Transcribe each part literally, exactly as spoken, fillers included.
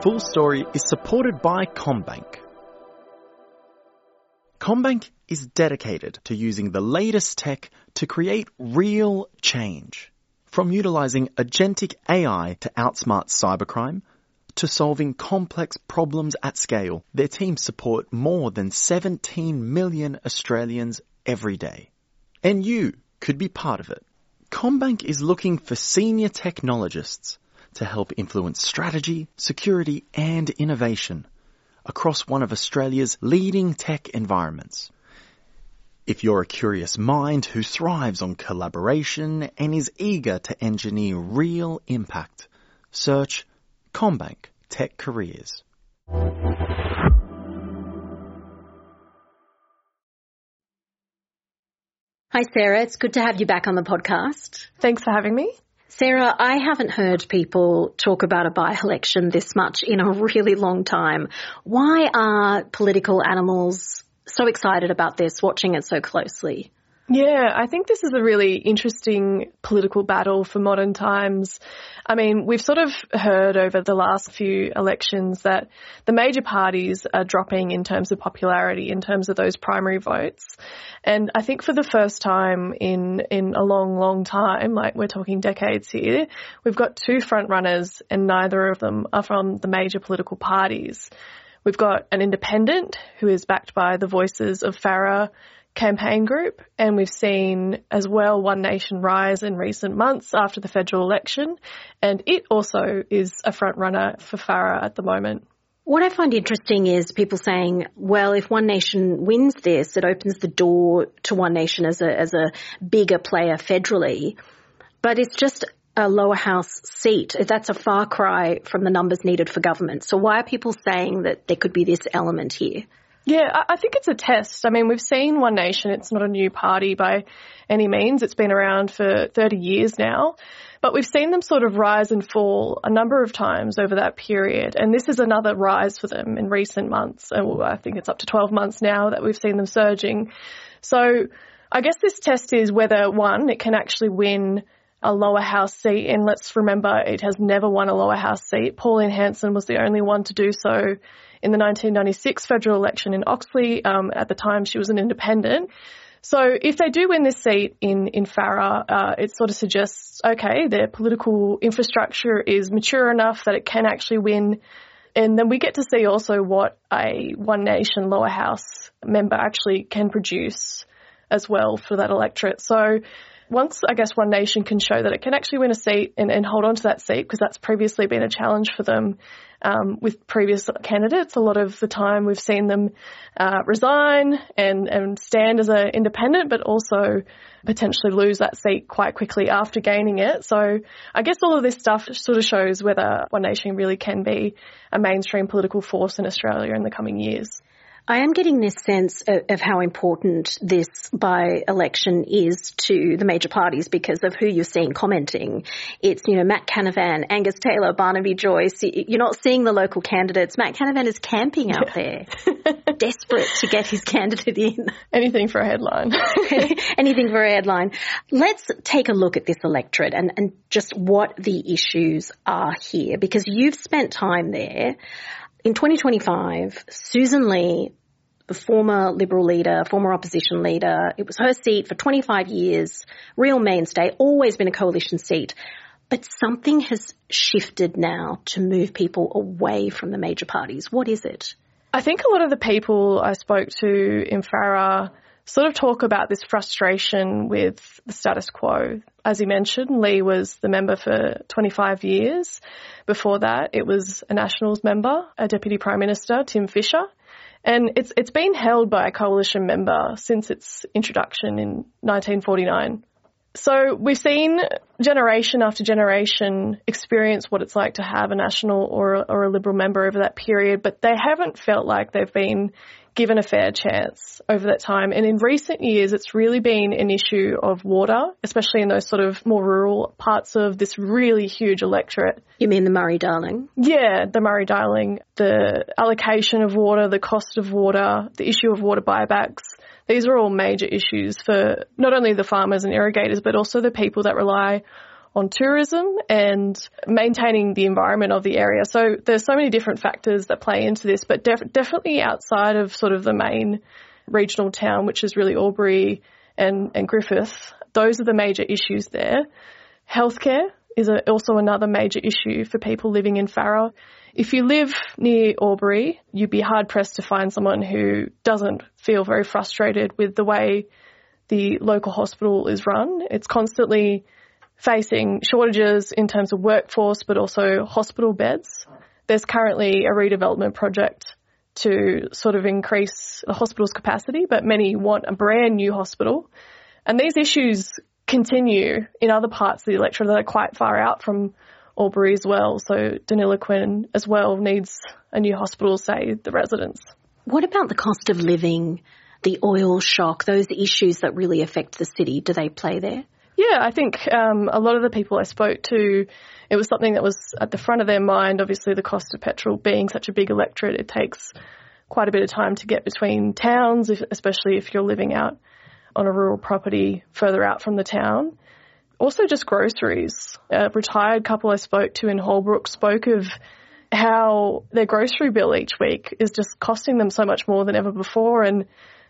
Full Story is supported by CommBank. CommBank is dedicated to using the latest tech to create real change. From utilising agentic A I to outsmart cybercrime, to solving complex problems at scale, their teams support more than seventeen million Australians every day. And you could be part of it. CommBank is looking for senior technologists to help influence strategy, security and innovation across one of Australia's leading tech environments. If you're a curious mind who thrives on collaboration and is eager to engineer real impact, search CommBank Tech Careers. Hi, Sarah. It's good to have you back on the podcast. Thanks for having me. Sarah, I haven't heard people talk about a by-election this much in a really long time. Why are political animals so excited about this, watching it so closely? Yeah, I think this is a really interesting political battle for modern times. I mean, we've sort of heard over the last few elections that the major parties are dropping in terms of popularity, in terms of those primary votes. And I think for the first time in, in a long, long time, like we're talking decades here, we've got two front runners and neither of them are from the major political parties. We've got an independent who is backed by the Voices of Farah campaign group, and we've seen as well One Nation rise in recent months after the federal election, and it also is a front runner for Farah at the moment. What I find interesting is people saying, well, if One Nation wins this, it opens the door to One Nation as a as a bigger player federally, but it's just a lower house seat. That's a far cry from the numbers needed for government. So why are people saying that there could be this element here? Yeah, I think it's a test. I mean, we've seen One Nation. It's not a new party by any means. It's been around for thirty years now. But we've seen them sort of rise and fall a number of times over that period. And this is another rise for them in recent months. I think it's up to twelve months now that we've seen them surging. So I guess this test is whether, one, it can actually win a lower house seat. And let's remember, it has never won a lower house seat. Pauline Hanson was the only one to do so in the nineteen ninety-six federal election in Oxley. Um, at the time, she was an independent. So if they do win this seat in, in Farah, uh, it sort of suggests, okay, their political infrastructure is mature enough that it can actually win. And then we get to see also what a One Nation lower house member actually can produce as well for that electorate. So once, I guess, One Nation can show that it can actually win a seat and, and hold on to that seat, because that's previously been a challenge for them um, with previous candidates. A lot of the time we've seen them uh, resign and, and stand as an independent, but also potentially lose that seat quite quickly after gaining it. So I guess all of this stuff sort of shows whether One Nation really can be a mainstream political force in Australia in the coming years. I am getting this sense of, of how important this by-election is to the major parties because of who you're seeing commenting. It's, you know, Matt Canavan, Angus Taylor, Barnaby Joyce. You're not seeing the local candidates. Matt Canavan is camping out there, desperate to get his candidate in. Anything for a headline. Anything for a headline. Let's take a look at this electorate and, and just what the issues are here, because you've spent time there. In twenty twenty-five, Susan Lee, the former Liberal leader, former opposition leader, it was her seat for twenty-five years, real mainstay, always been a coalition seat. But something has shifted now to move people away from the major parties. What is it? I think a lot of the people I spoke to in Farah sort of talk about this frustration with the status quo. As you mentioned, Lee was the member for twenty-five years. Before that, it was a Nationals member, a Deputy Prime Minister, Tim Fischer. And it's it's been held by a coalition member since its introduction in nineteen forty-nine. So we've seen generation after generation experience what it's like to have a National or a, or a Liberal member over that period, but they haven't felt like they've been given a fair chance over that time. And in recent years, it's really been an issue of water, especially in those sort of more rural parts of this really huge electorate. You mean the Murray-Darling? Yeah, the Murray-Darling, the allocation of water, the cost of water, the issue of water buybacks. These are all major issues for not only the farmers and irrigators, but also the people that rely on tourism and maintaining the environment of the area. So there's so many different factors that play into this, but def- definitely outside of sort of the main regional town, which is really Albury and, and Griffith, those are the major issues there. Healthcare is a, also another major issue for people living in Farrer. If you live near Albury, you'd be hard-pressed to find someone who doesn't feel very frustrated with the way the local hospital is run. It's constantly facing shortages in terms of workforce, but also hospital beds. There's currently a redevelopment project to sort of increase the hospital's capacity, but many want a brand new hospital. And these issues continue in other parts of the electorate that are quite far out from Albury as well. So Deniliquin as well needs a new hospital, say, the residents. What about the cost of living, the oil shock, those issues that really affect the city? Do they play there? Yeah, I think um, a lot of the people I spoke to, it was something that was at the front of their mind. Obviously, the cost of petrol being such a big electorate, it takes quite a bit of time to get between towns, if, especially if you're living out on a rural property further out from the town. Also just groceries. A retired couple I spoke to in Holbrook spoke of how their grocery bill each week is just costing them so much more than ever before, and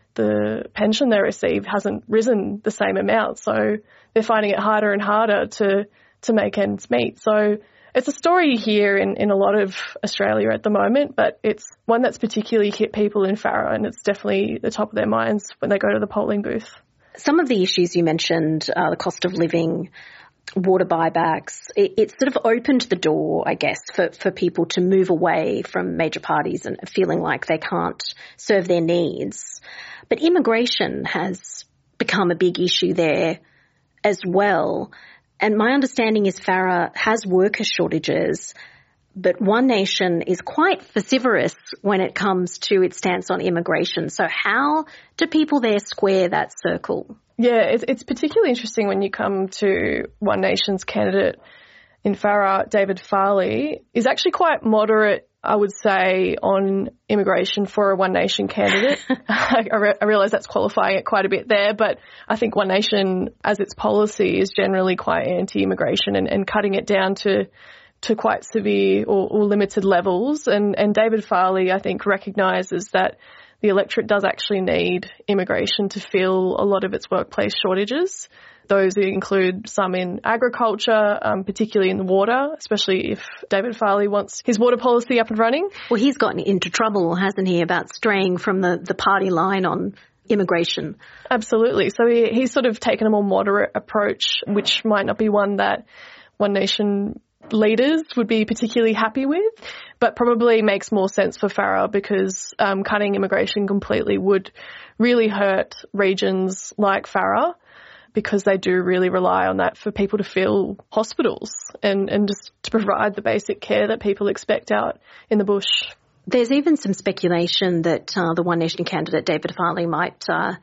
the pension they receive hasn't risen the same amount. So they're finding it harder and harder to, to make ends meet. So it's a story you hear in, in a lot of Australia at the moment, but it's one that's particularly hit people in Farrer, and it's definitely the top of their minds when they go to the polling booth. Some of the issues you mentioned, uh, the cost of living, water buybacks, it, it sort of opened the door, I guess, for, for people to move away from major parties and feeling like they can't serve their needs. But immigration has become a big issue there as well. And my understanding is Farrer has worker shortages, but One Nation is quite vociferous when it comes to its stance on immigration. So how do people there square that circle? Yeah, it's, it's particularly interesting when you come to One Nation's candidate in Farrer, David Farley, is actually quite moderate, I would say, on immigration for a One Nation candidate. I, re- I realise that's qualifying it quite a bit there, but I think One Nation, as its policy, is generally quite anti-immigration and, and cutting it down to to quite severe or, or limited levels. And, and David Farley, I think, recognises that the electorate does actually need immigration to fill a lot of its workplace shortages. Those include some in agriculture, um, particularly in the water, especially if David Farley wants his water policy up and running. Well, he's gotten into trouble, hasn't he, about straying from the, the party line on immigration. Absolutely. So he, he's sort of taken a more moderate approach, which might not be one that One Nation leaders would be particularly happy with, but probably makes more sense for Farrer because um, cutting immigration completely would really hurt regions like Farrer, because they do really rely on that for people to fill hospitals and, and just to provide the basic care that people expect out in the bush. There's even some speculation that uh, the One Nation candidate, David Farley, might uh,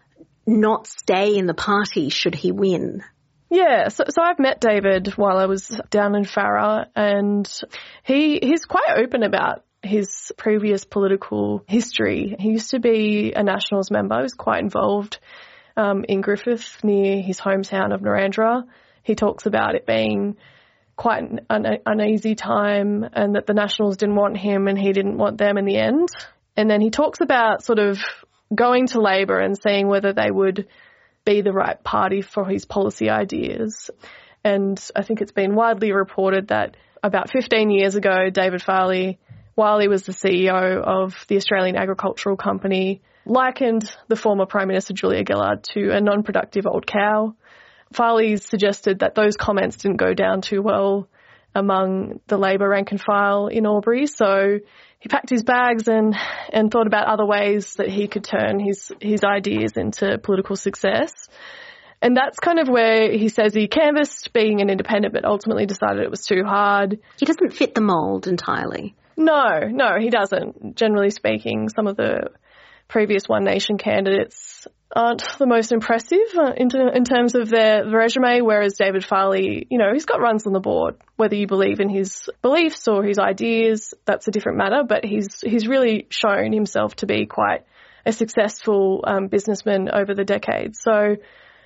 not stay in the party should he win. Yeah, so, so I've met David while I was down in Farrer, and he he's quite open about his previous political history. He used to be a Nationals member. He was quite involved um, in Griffith near his hometown of Narrandera. He talks about it being quite an un- uneasy time and that the Nationals didn't want him and he didn't want them in the end. And then he talks about sort of going to Labor and seeing whether they would be the right party for his policy ideas. And I think it's been widely reported that about fifteen years ago, David Farley, while he was the C E O of the Australian Agricultural Company, likened the former Prime Minister Julia Gillard to a non-productive old cow. Farley suggested that those comments didn't go down too well among the Labor rank and file in Albury, so he packed his bags and, and thought about other ways that he could turn his, his ideas into political success. And that's kind of where he says he canvassed being an independent, but ultimately decided it was too hard. He doesn't fit the mould entirely. No, no, he doesn't. Generally speaking, some of the previous One Nation candidates aren't the most impressive in, in terms of their resume, whereas David Farley, you know, he's got runs on the board. Whether you believe in his beliefs or his ideas, that's a different matter, but he's he's really shown himself to be quite a successful um, businessman over the decades. So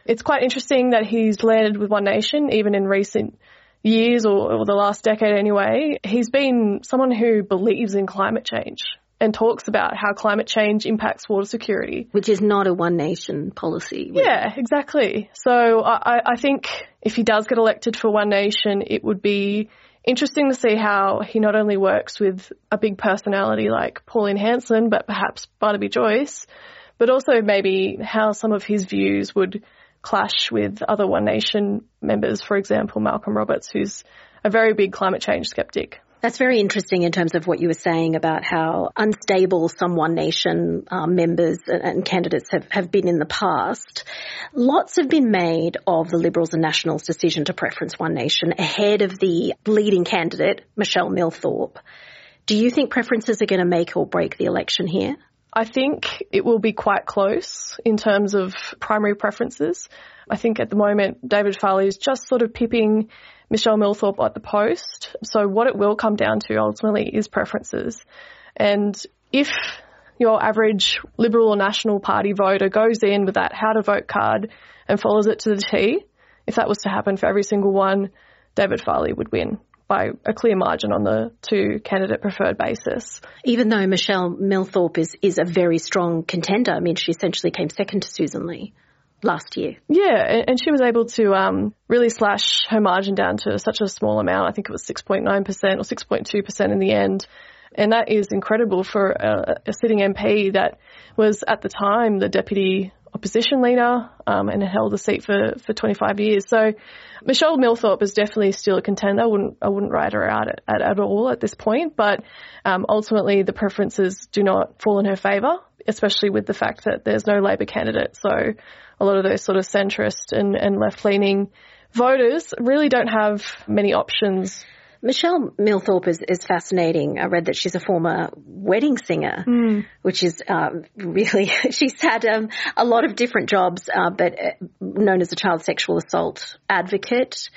It's quite interesting that he's landed with One Nation, even in recent years or, or the last decade anyway. He's been someone who believes in climate change and talks about how climate change impacts water security. Which is not a One Nation policy. Really. Yeah, exactly. So I, I think if he does get elected for One Nation, it would be interesting to see how he not only works with a big personality like Pauline Hanson, but perhaps Barnaby Joyce, but also maybe how some of his views would clash with other One Nation members, for example, Malcolm Roberts, who's a very big climate change skeptic. That's very interesting in terms of what you were saying about how unstable some One Nation uh, members and, and candidates have, have been in the past. Lots have been made of the Liberals and Nationals' decision to preference One Nation ahead of the leading candidate, Michelle Milthorpe. Do you think preferences are going to make or break the election here? I think it will be quite close in terms of primary preferences. I think at the moment David Farley is just sort of pipping Michelle Milthorpe at the post. So what it will come down to ultimately is preferences. And if your average Liberal or National Party voter goes in with that how to vote card and follows it to the T, if that was to happen for every single one, David Farley would win by a clear margin on the two candidate preferred basis. Even though Michelle Milthorpe is, is a very strong contender, I mean, she essentially came second to Susan Lee last year. Yeah, and she was able to um, really slash her margin down to such a small amount. I think it was six point nine percent or six point two percent in the end. And that is incredible for a, a sitting M P that was at the time the deputy opposition leader um, and held the seat for, for twenty-five years. So Michelle Milthorpe is definitely still a contender. I wouldn't, I wouldn't write her out at, at, at all at this point, but um, ultimately the preferences do not fall in her favour, especially with the fact that there's no Labor candidate. So a lot of those sort of centrist and, and left-leaning voters really don't have many options. Michelle Milthorpe is, is fascinating. I read that she's a former wedding singer, mm. which is um, really, she's had um, a lot of different jobs, uh, but uh, known as a child sexual assault advocate.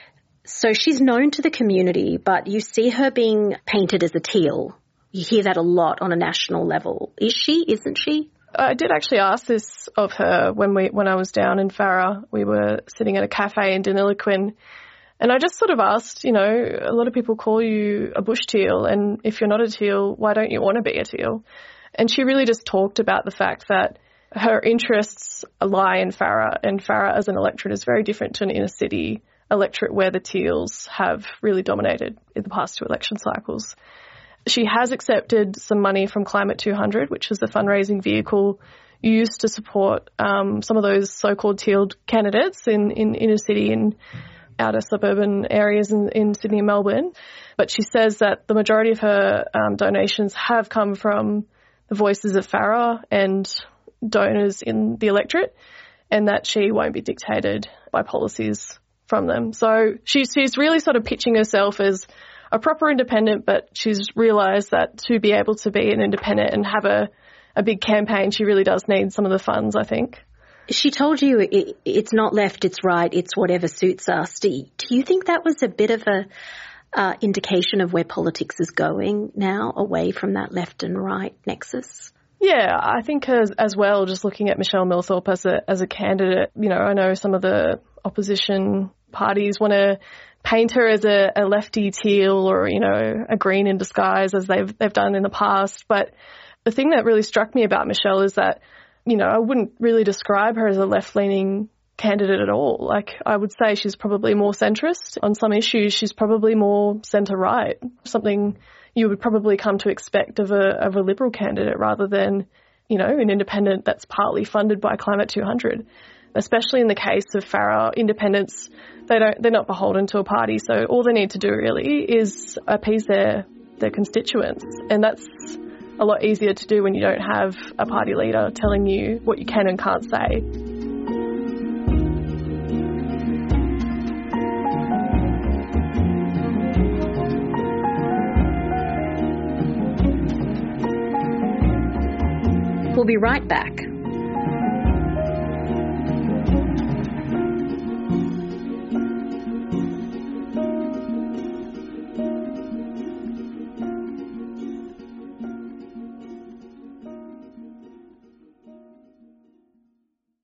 So she's known to the community, but you see her being painted as a teal. You hear that a lot on a national level. Is she? Isn't she? I did actually ask this of her when we when I was down in Farrer. We were sitting at a cafe in Deniliquin. And I just sort of asked, you know, a lot of people call you a bush teal, and if you're not a teal, why don't you want to be a teal? And she really just talked about the fact that her interests lie in Farrer, and Farrer as an electorate is very different to an inner city electorate where the teals have really dominated in the past two election cycles. She has accepted some money from Climate two hundred, which is the fundraising vehicle used to support um, some of those so-called teal candidates in, in inner city and outer suburban areas in, in Sydney and Melbourne. But she says that the majority of her um, donations have come from the voices of Farrer and donors in the electorate, and that she won't be dictated by policies from them. So she's, she's really sort of pitching herself as a proper independent, but she's realised that to be able to be an independent and have a, a big campaign, she really does need some of the funds, I think. She told you it, it's not left, it's right, it's whatever suits us. Do you, do you think that was a bit of a uh, indication of where politics is going now, away from that left and right nexus? Yeah, I think as as well, just looking at Michelle Milthorpe as a as a candidate, you know, I know some of the opposition parties want to paint her as a, a lefty teal or, you know, a green in disguise as they've they've done in the past. But the thing that really struck me about Michelle is that, you know, I wouldn't really describe her as a left-leaning candidate at all. Like, I would say she's probably more centrist. On some issues, she's probably more centre-right, something you would probably come to expect of a of a Liberal candidate rather than, you know, an independent that's partly funded by Climate two hundred. Especially in the case of Farrer, independents, they don't, they're not beholden to a party, so all they need to do really is appease their, their constituents. And that's a lot easier to do when you don't have a party leader telling you what you can and can't say. We'll be right back